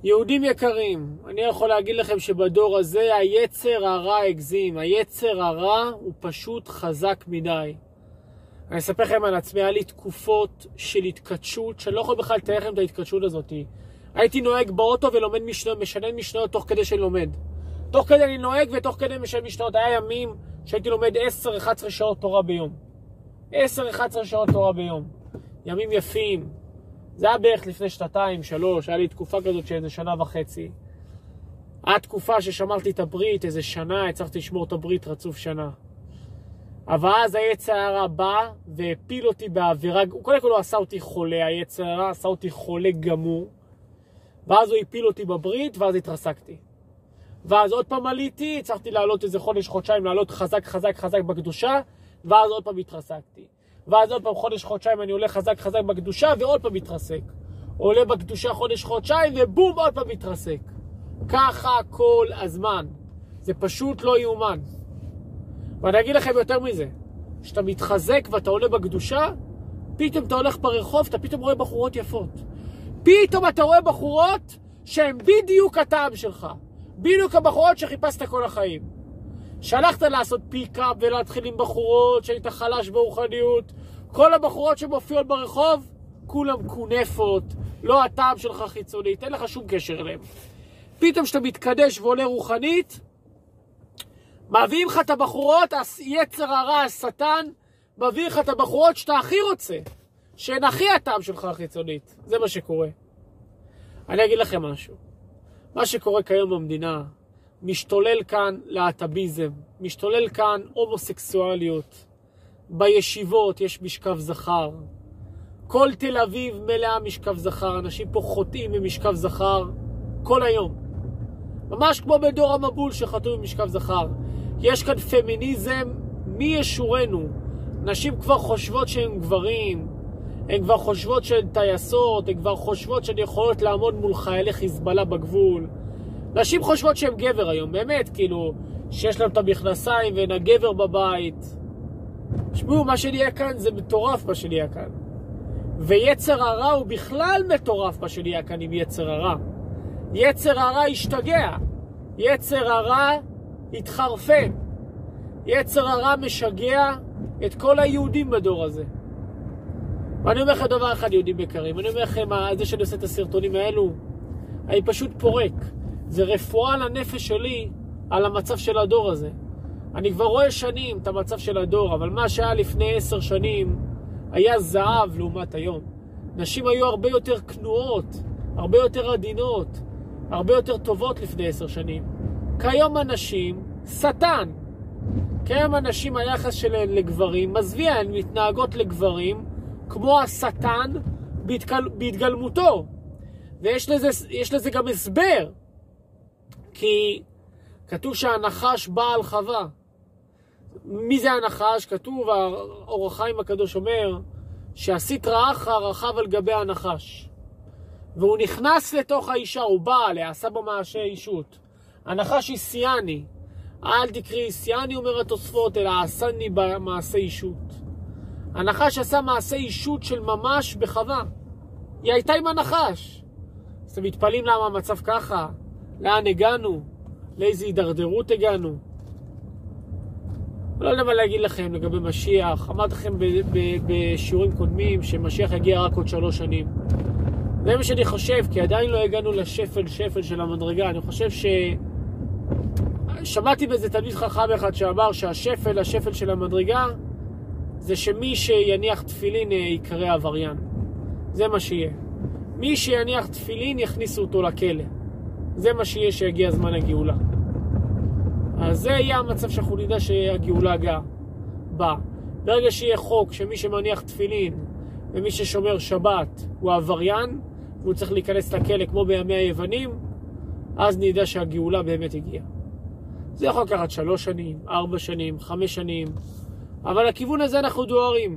יהודים יקרים, אני יכול להגיד לכם שבדור הזה היצר הרע הגזים. היצר הרע הוא פשוט חזק מדי. אני אספר לכם על עצמי, היה לי תקופות של התקדשות, שאני לא יכול בכלל לתאר לכם את ההתקדשות הזאת. הייתי נוהג באוטו ולומד משנן משניות תוך כדי שאני לומד. תוך כדי אני נוהג ותוך כדי משנן משניות. היה ימים שהייתי לומד 10-11 שעות תורה ביום. 10-11 שעות תורה ביום. ימים יפים. זה היה בערך לפני 2-3, היה לי תקופה כזאת של איזה 1.5 שנה. היה תקופה ששמרתי את הברית, איזה שנה, הצלחתי לשמור את הברית רצוף שנה. אבל אז היצר הרע בא והפיל אותי בעבירה, קודם כל הוא עשה אותי חולה, היצר הרע עשה אותי חולה גמור, ואז הוא הפיל אותי בברית, ואז התרסקתי. ואז עוד פעם עליתי, הצלחתי לעלות איזה חודש-חודשיים, לעלות חזק בקדושה, ואז עוד פעם התרסקתי. ואז עוד פעם חודש-חודשיים אני עולה חזק בקדושה, ועוד פעם מתרסק. עולה בקדושה חודש-חודשיים, ובום, עוד פעם מתרסק. ככה כל הזמן. זה פשוט לא יאומן. ואני אגיד לכם יותר מזה, כשאתה מתחזק ואתה עולה בקדושה, פתאום אתה הולך ברחוב, אתה פתאום רואה בחורות יפות. פתאום אתה רואה בחורות שהן בדיוק הטעם שלך. בדיוק הבחורות שחיפשת כל החיים. שהלכת לעשות פיקאפ ולהתחיל עם בחורות שהיית חלש ברוחניות. כל הבחורות שמופיעות ברחוב, כולם קונפות, לא הטעם שלך חיצונית, אין לך שום קשר אליהם. פתאום שאתה מתקדש ועולה רוחנית, מביאים לך את הבחורות, יצר הרע, השטן, מביא לך את הבחורות שאתה הכי רוצה, שהן הכי הטעם שלך החיצונית. זה מה שקורה. אני אגיד לכם משהו. מה שקורה כיום במדינה, משתולל כאן להט"ביזם, משתולל כאן הומוסקסואליות. בישיבות יש משכב זכר. כל תל אביב מלאה משכב זכר. אנשים פה חוטאים במשכב זכר כל היום. ממש כמו בדור המבול שחטאו במשכב זכר. יש כאן פמיניזם מי ישורנו. נשים כבר חושבות שהן גברים, הן כבר חושבות שהן טייסות, הן כבר חושבות שהן יכולות לעמוד מול חיילי חיזבאללה בגבול. נשים חושבות שהן גבר היום, באמת, כאילו, שיש להם את המכנסיים והן הגבר בבית. תשמעו, מה שנהיה כאן זה מטורף מה שנהיה כאן. ויצר הרע הוא בכלל מטורף מה שנהיה כאן עם יצר הרע. יצר הרע השתגע. יצר הרע התחרפן. יצר הרע משגע את כל היהודים בדור הזה. ואני אומר לכם דבר אחד, יהודים יקרים. אני אומר לכם, זה שאני עושה את הסרטונים האלו, אני פשוט פורק. זה רפואה לנפש שלי על המצב של הדור הזה. אני כבר רואה שנים את המצב של הדור, אבל מה שהיה לפני 10 שנים היה זהב לעומת היום. נשים היו הרבה יותר כנועות, הרבה יותר עדינות, הרבה יותר טובות לפני 10 שנים. כיום הנשים, שטן. כיום הנשים, היחס שלהן לגברים, מזוויע, הן מתנהגות לגברים כמו השטן בהתגלמותו. ויש לזה גם הסבר. כי כתוב שהנחש בא על חווה. מי זה הנחש? כתוב, האור החיים הקדוש אומר, שהסטרא אחרא רכב על גבי הנחש. והוא נכנס לתוך האישה, הוא בא עליה, עשה בה מעשה אישות. הנחש היא סיאני. אל תקראי סיאני, אומר התוספות, אלא עשני במעשה אישות. הנחש עשה מעשה אישות של ממש בחווה. היא הייתה עם הנחש. אז אתם מתפלאים למה המצב ככה? לאן הגענו? לאיזו הידרדרות הגענו? לא יודע מה להגיד לכם לגבי משיח. אמרתי לכם בשיעורים קודמים שמשיח יגיע רק עוד 3 שנים. זה מה שאני חושב, כי עדיין לא הגענו לשפל של המדרגה. אני חושב שמעתי באיזה תלמיד חכם אחד שאמר שהשפל של המדרגה זה שמי שיניח תפילין יקרא עבריין. זה מה שיהיה. מי שיניח תפילין יכניסו אותו לכלא. זה מה שיהיה שיגיע זמן הגאולה. אז זה יהיה המצב שאנחנו נדע שהגאולה באה. ברגע שיהיה חוק שמי שמניח תפילין ומי ששומר שבת הוא עבריין, והוא צריך להיכנס לכלא כמו בימי היוונים, אז נדע שהגאולה באמת הגיעה. זה יכול לקחת 3 שנים, 4 שנים, 5 שנים, אבל הכיוון הזה אנחנו דוהרים.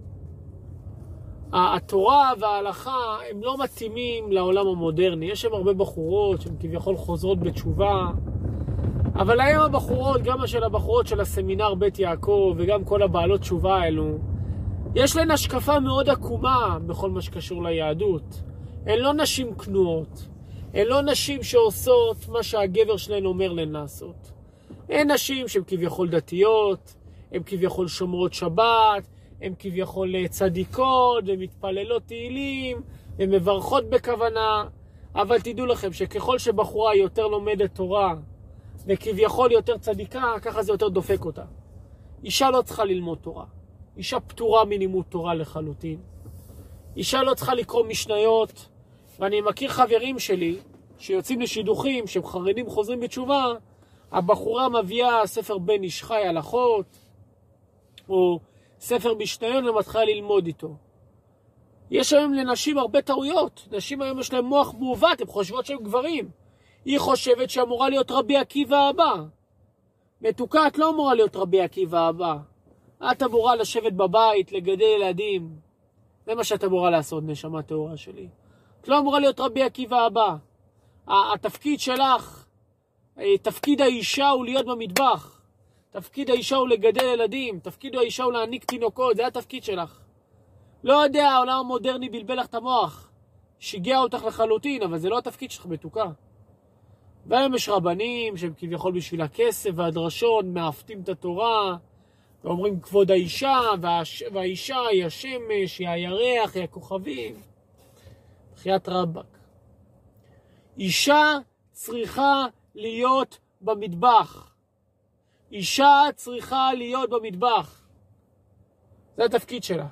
התורה וההלכה הם לא מתאימים לעולם המודרני. יש שם הרבה בחורות שהן כביכול חוזרות בתשובה, אבל היום הבחורות, גם של הבחורות של הסמינר בית יעקב וגם כל הבעלות תשובה האלו, יש להן השקפה מאוד עקומה בכל מה שקשור ליהדות. הן לא נשים כנועות, הן לא נשים שעושות מה שהגבר שלהן אומר להן לעשות. הן נשים שהן כביכול דתיות, הן כביכול שומרות שבת, הן כביכול צדיקות, ומתפללות תהילים, ומברכות בכוונה. אבל תדעו לכם שככל שבחורה יותר לומדת תורה, וכביכול יותר צדיקה, ככה זה יותר דופק אותה. אישה לא צריכה ללמוד תורה. אישה פטורה מלימוד תורה לחלוטין. אישה לא צריכה לקרוא משניות, ואני מכיר חברים שלי שיוצאים לשידוכים, שהם חרדים חוזרים בתשובה, הבחורה מביאה ספר בן איש חי הלכות, או ספר משניון ומתחילה ללמוד איתו. יש היום לנשים הרבה טעויות. נשים היום יש להם מוח מעוות, הן חושבות שהם גברים. היא חושבת שאמורה להיות רבי עקיבא הבא. מתוקה, את לא אמורה להיות רבי עקיבא הבא. את אמורה לשבת בבית, לגדל ילדים. זה מה שאת אמורה לעשות, נשמה טהורה שלי. את לא אמורה להיות רבי עקיבא הבא. התפקיד שלך, תפקיד האישה הוא להיות במטבח. תפקיד האישה הוא לגדל ילדים. תפקיד האישה הוא להעניק תינוקות. זה התפקיד שלך. לא יודע, העולם המודרני בלבל לך את המוח. שיגע אותך לחלוטין, אבל זה לא התפקיד שלך, מתוקה. והיום יש רבנים שהם כביכול בשביל הכסף והדרשות, מאפתים את התורה, ואומרים כבוד האישה, והאישה היא השמש, היא הירח, היא הכוכבים. בחיית רבק. אישה צריכה להיות במטבח. אישה צריכה להיות במטבח. זה התפקיד שלה.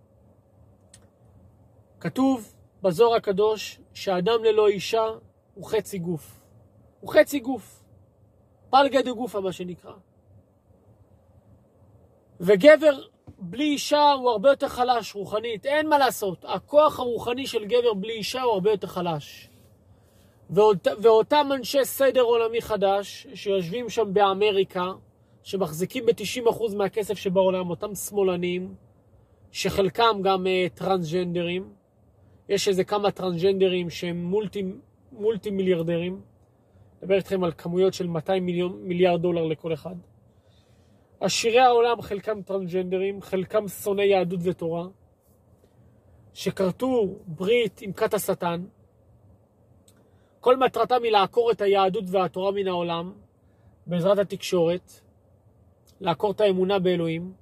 כתוב בזוהר הקדוש שאדם ללא אישה הוא חצי גוף. הוא חצי גוף. פלגה דגופה מה שנקרא. וגבר בלי אישה הוא הרבה יותר חלש רוחנית. אין מה לעשות. הכוח הרוחני של גבר בלי אישה הוא הרבה יותר חלש. ואותם אנשי סדר עולמי חדש שיושבים שם באמריקה, שמחזיקים ב-90% מהכסף שבעולם, אותם שמאלנים, שחלקם גם טרנסג'נדרים, יש איזה כמה טרנסג'נדרים שהם מולטי מיליארדרים, מדבר איתכם על כמויות של 200 מיליארד דולר לכל אחד. עשירי העולם חלקם טרנסג'נדרים, חלקם שונאי יהדות ותורה, שכרתו ברית עם כת השטן, כל מטרתם היא לעקור את היהדות והתורה מן העולם, בעזרת התקשורת, לעקור את האמונה באלוהים,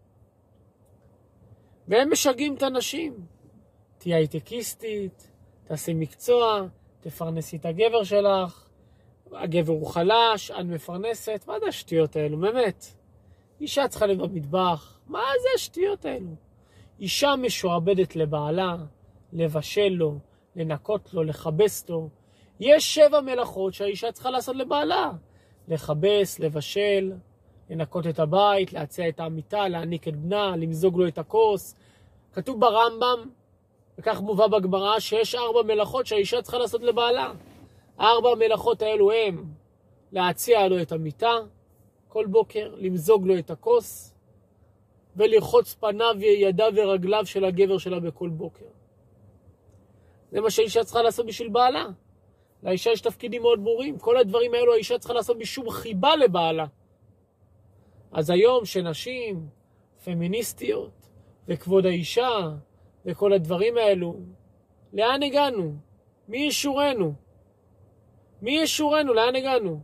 והם משגעים את הנשים. תהיה הייטקיסטית, תעשי מקצוע, תפרנסי את הגבר שלך, הגבר הוא חלש, את מפרנסת, מה זה השטויות האלו, באמת? אישה צריכה להיות במטבח, מה זה השטויות האלו? אישה משועבדת לבעלה, לבשל לו, לנקות לו, לחבס לו. יש 7 מלאכות שהאישה צריכה לעשות לבעלה. לחבס, לבשל, לנקות את הבית, להציע את המיטה, להעניק את בנה, למזוג לו את הכוס. כתוב ברמב"ם, וכך מובא בגמרא, שיש 4 מלאכות שהאישה צריכה לעשות לבעלה. 4 מלאכות האלו הם להציע לו את המיטה כל בוקר, למזוג לו את הכוס, ולרחוץ פניו וידיו ורגליו של הגבר שלה בכל בוקר. זה מה שהאישה צריכה לעשות בשביל בעלה. לאישה יש תפקידים מאוד ברורים. כל הדברים האלו האישה צריכה לעשות בשום חיבה לבעלה. אז היום שנשים פמיניסטיות וכבוד האישה וכל הדברים האלו, לאן הגענו? מי ישורנו? מי ישורנו? לאן הגענו?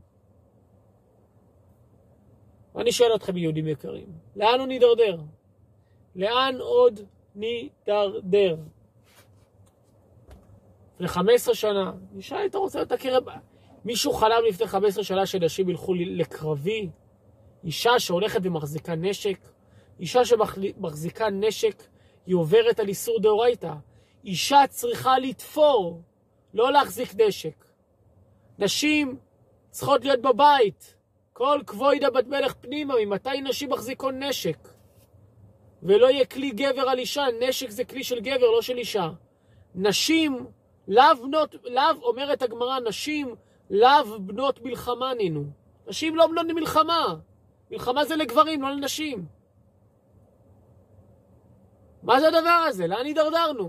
אני שואל אתכם יהודים יקרים, לאן הוא נידרדר? לאן עוד נידרדר? לפני 15 שנה, אישה הייתה רוצה להיות הקרב. מישהו חלם לפני 15 שנה שנשים ילכו לקרבי? אישה שהולכת ומחזיקה נשק, אישה שמחזיקה נשק, היא עוברת על איסור דאורייתא. אישה צריכה לתפור, לא להחזיק נשק. נשים צריכות להיות בבית. כל כבוידא בת מלך פנימה, ממתי נשים מחזיקות נשק? ולא יהיה כלי גבר על אישה, נשק זה כלי של גבר, לא של אישה. נשים, לאו, אומרת הגמרא, נשים לאו בנות מלחמה נינו. נשים לא בנות מלחמה. מלחמה זה לגברים, לא לנשים. מה זה הדבר הזה? לאן הידרדרנו?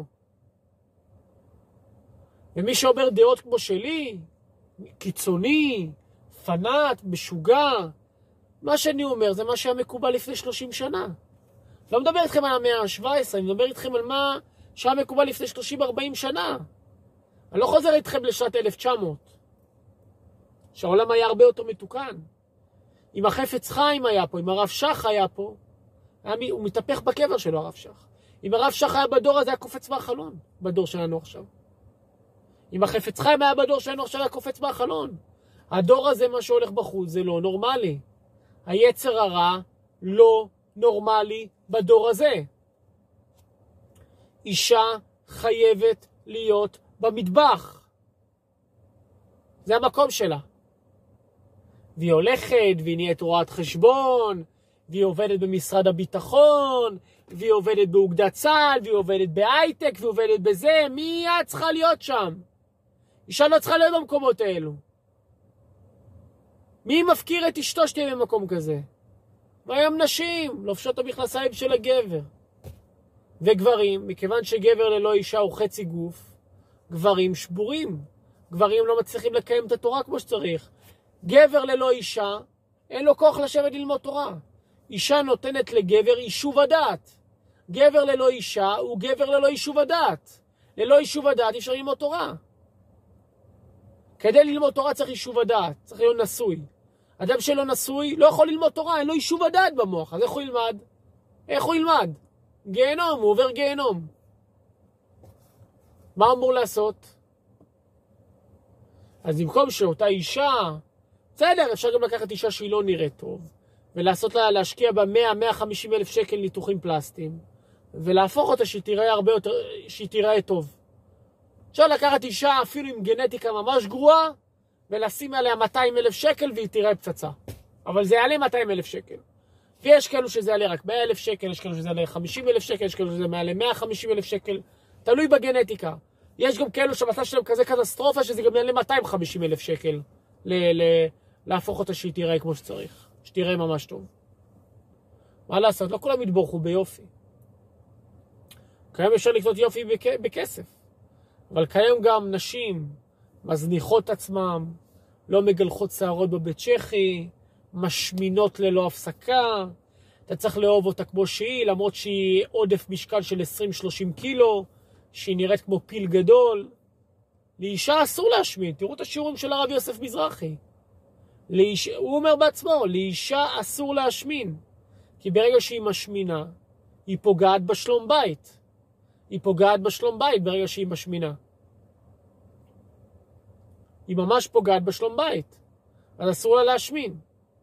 ומי שאומר דעות כמו שלי, קיצוני, פנאט, משוגע, מה שאני אומר זה מה שהיה מקובל לפני 30 שנה. לא מדבר איתכם על המאה ה-17, אני מדבר איתכם על מה שהיה מקובל לפני 30-40 שנה. אני לא חוזר איתכם לשעת 1900, שהעולם היה הרבה יותר מתוקן. אם החפץ חיים היה פה, אם הרב שך היה פה, הוא מתהפך בקבר שלו, הרב שך. אם הרב שך היה בדור הזה, היה קופץ מהחלון, בדור שלנו עכשיו. אם החפץ חיים היה בדור שלנו עכשיו, היה קופץ מהחלון. הדור הזה, מה שהולך בחוץ, זה לא נורמלי. היצר הרע לא נורמלי בדור הזה. אישה חייבת להיות במטבח. זה המקום שלה. והיא הולכת, והיא נהיית רואת חשבון, והיא עובדת במשרד הביטחון, והיא עובדת באוגדת צה"ל, והיא עובדת בהייטק, והיא עובדת בזה. מי את צריכה להיות שם? אישה לא צריכה להיות במקומות האלו. מי מפקיר את אשתו שתהיה במקום כזה? והיום נשים לובשות את המכנסיים של הגבר. וגברים, מכיוון שגבר ללא אישה הוא חצי גוף, גברים שבורים. גברים לא מצליחים לקיים את התורה כמו שצריך. גבר ללא אישה, אין לו כוח לשבת ללמוד תורה. אישה נותנת לגבר יישוב הדעת. גבר ללא אישה הוא גבר ללא יישוב הדעת. ללא יישוב הדעת אי אפשר ללמוד תורה. כדי ללמוד תורה צריך יישוב הדעת, צריך להיות נשוי. אדם שלא נשוי לא יכול ללמוד תורה, אין לו יישוב הדעת במוח, אז איך הוא ילמד? איך הוא ילמד? גיהנום, הוא עובר גיהנום. מה אמור לעשות? אז במקום שאותה אישה, בסדר, אפשר גם לקחת אישה שהיא לא נראית טוב, ולעשות לה, להשקיע בה 100-150 אלף שקל ניתוחים פלסטיים, ולהפוך אותה שהיא תיראה טוב. אפשר לקחת אישה אפילו עם גנטיקה ממש גרועה, ולשים עליה 200 אלף שקל והיא תיראה פצצה. אבל זה יעלה 200 אלף שקל. ויש כאלו שזה יעלה רק 100 אלף שקל, יש כאלו שזה יעלה 50 אלף שקל, יש כאלו שזה יעלה 150 אלף שקל. תלוי בגנטיקה. יש גם כאלו שהמצב שלהם כזה קטסטרופה, שזה גם יעלה 250 אלף שקל להפוך אותה שהיא תיראה כמו שצריך. שתיראה ממש טוב. מה לעשות? לא כולם יתבורכו ביופי. כיום אפשר לקנות יופי בכסף. אבל כיום גם נשים מזניחות עצמם, לא מגלחות שערות בבית צ'כי, משמינות ללא הפסקה. אתה צריך לאהוב אותה כמו שהיא, למרות שהיא עודף משקל של 20-30 קילו, שהיא נראית כמו פיל גדול. לאישה אסור להשמין. תראו את השיעורים של הרב יוסף מזרחי. הוא אומר בעצמו, לאישה אסור להשמין. כי ברגע שהיא משמינה, היא פוגעת בשלום בית. היא פוגעת בשלום בית ברגע שהיא משמינה. היא ממש פוגעת בשלום בית. אז אסור לה להשמין.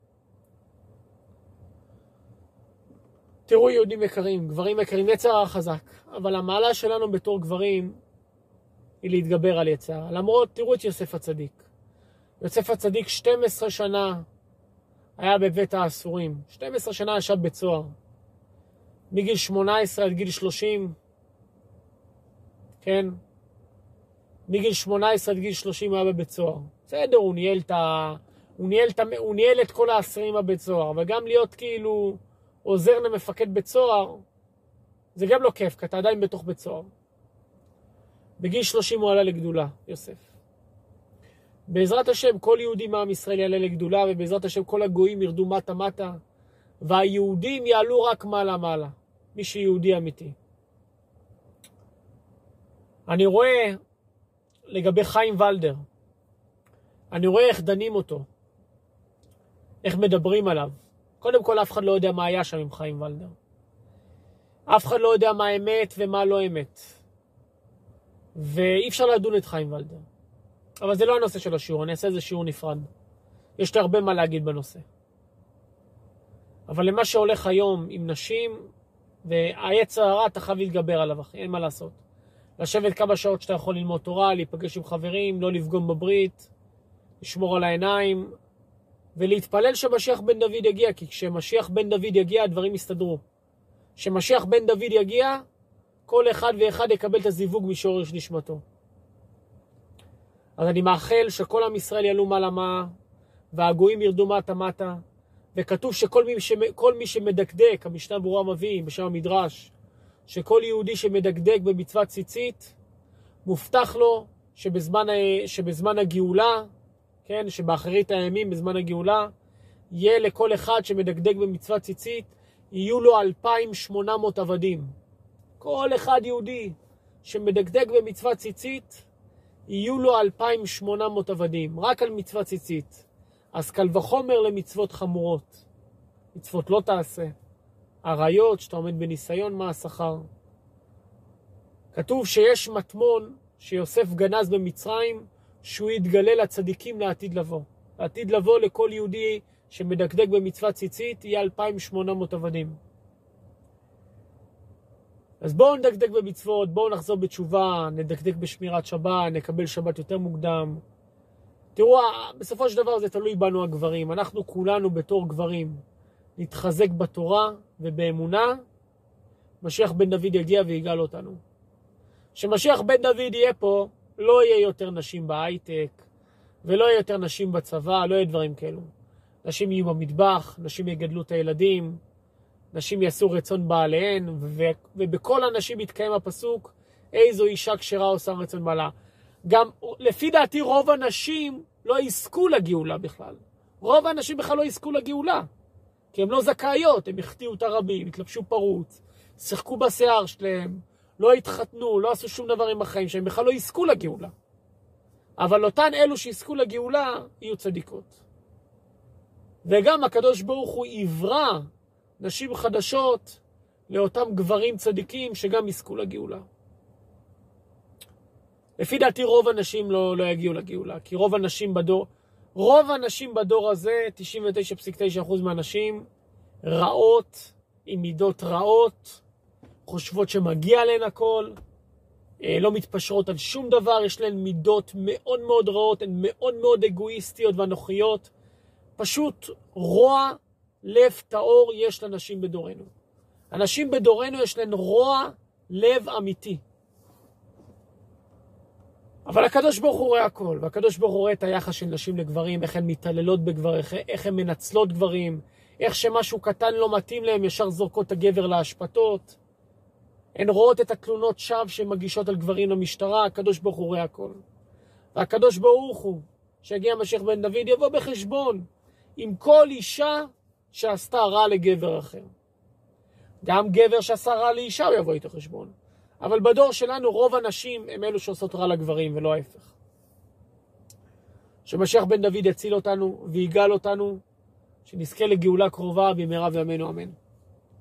תראו יהודים יקרים, גברים יקרים, יצר הרע חזק. אבל המעלה שלנו בתור גברים היא להתגבר על יצר. למרות, תראו את יוסף הצדיק. יוסף הצדיק 12 שנה היה בבית האסורים. 12 שנה ישב בצוהר. מגיל 18 עד גיל 30, כן? מגיל 18 עד גיל 30 הוא היה בבית סוהר. בסדר, הוא ניהל את כל האסירים בבית סוהר, אבל גם להיות כאילו עוזר למפקד בית סוהר, זה גם לא כיף, כי אתה עדיין בתוך בית סוהר. בגיל 30 הוא עלה לגדולה, יוסף. בעזרת השם כל יהודי מעם ישראל יעלה לגדולה, ובעזרת השם כל הגויים ירדו מטה מטה, והיהודים יעלו רק מעלה מעלה, מי שיהודי אמיתי. אני רואה לגבי חיים ולדר, אני רואה איך דנים אותו, איך מדברים עליו. קודם כל אף אחד לא יודע מה היה שם עם חיים ולדר. אף אחד לא יודע מה אמת ומה לא אמת. ואי אפשר לדון את חיים ולדר. אבל זה לא הנושא של השיעור, אני אעשה איזה שיעור נפרד. יש לי הרבה מה להגיד בנושא. אבל למה שהולך היום עם נשים, והיצר הרע אתה חייב להתגבר עליו, אחי, אין מה לעשות. לשבת כמה שעות שאתה יכול ללמוד תורה, להיפגש עם חברים, לא לפגום בברית, לשמור על העיניים, ולהתפלל שמשיח בן דוד יגיע, כי כשמשיח בן דוד יגיע, הדברים יסתדרו. כשמשיח בן דוד יגיע, כל אחד ואחד יקבל את הזיווג משורש נשמתו. אז אני מאחל שכל עם ישראל יעלו מעלה מעלה, והגויים ירדו מטה מטה, וכתוב שכל מי שמדקדק, המשנה ברורה מביא בשם המדרש, שכל יהודי שמדקדק במצוות ציצית, מובטח לו שבזמן הגאולה, כן, שבאחרית הימים בזמן הגאולה, יהיה לכל אחד שמדקדק במצוות ציצית, יהיו לו 2,800 עבדים. כל אחד יהודי שמדקדק במצוות ציצית, יהיו לו 2,800 עבדים, רק על מצוות ציצית. אז קל וחומר למצוות חמורות. מצוות לא תעשה. עריות, שאתה עומד בניסיון, מה השכר? כתוב שיש מטמון שיוסף גנז במצרים, שהוא יתגלה לצדיקים לעתיד לבוא. לעתיד לבוא לכל יהודי שמדקדק במצוות ציצית, יהיה 2,800 עבדים. אז בואו נדקדק במצוות, בואו נחזור בתשובה, נדקדק בשמירת שבת, נקבל שבת יותר מוקדם. תראו, בסופו של דבר זה תלוי בנו הגברים. אנחנו כולנו בתור גברים נתחזק בתורה ובאמונה. משיח בן דוד יגיע ויגאל אותנו. כשמשיח בן דוד יהיה פה, לא יהיה יותר נשים בהייטק, ולא יהיה יותר נשים בצבא, לא יהיה דברים כאלו. נשים יהיו במטבח, נשים יגדלו את הילדים, נשים יעשו רצון בעליהן, ובכל הנשים יתקיים הפסוק, איזו אישה כשרה עושה רצון בעלה. גם לפי דעתי רוב הנשים לא יזכו לגאולה בכלל. רוב האנשים בכלל לא יזכו לגאולה. כי הן לא זכאיות, הם החטיאו את הרבים, התלבשו פרוץ, שיחקו בשיער שלהם, לא התחתנו, לא עשו שום דבר עם החיים שהם בכלל לא יזכו לגאולה. אבל אותן אלו שיזכו לגאולה יהיו צדיקות. וגם הקדוש ברוך הוא יברא נשים חדשות לאותם גברים צדיקים שגם יזכו לגאולה. לפי דעתי רוב הנשים לא יגיעו לגאולה, כי רוב הנשים בדור הזה, 99.9% מהנשים, רעות, עם מידות רעות, חושבות שמגיע להן הכל, לא מתפשרות על שום דבר, יש להן מידות מאוד מאוד רעות, הן מאוד מאוד אגואיסטיות ואנוכיות, פשוט רוע לב טהור יש לנשים בדורנו. הנשים בדורנו יש להן רוע לב אמיתי. אבל הקדוש ברוך הוא רואה הכל, והקדוש ברוך הוא רואה את היחס של נשים לגברים, איך הן מתעללות בגברים, איך הן מנצלות גברים, איך שמשהו קטן לא מתאים להם, ישר זורקות את הגבר להשפטות. הן רואות את התלונות שווא שמגישות על גברים למשטרה, הקדוש ברוך הוא רואה הכל. והקדוש ברוך הוא, שהגיע משיח בן דוד, יבוא בחשבון עם כל אישה שעשתה רע לגבר אחר. גם גבר שעשה רע לאישה הוא יבוא איתו חשבון. אבל בדור שלנו רוב הנשים הם אלו שעושות רע לגברים ולא ההפך. שמשיח בן דוד יציל אותנו ויגאל אותנו, שנזכה לגאולה קרובה במהרה בימינו אמן.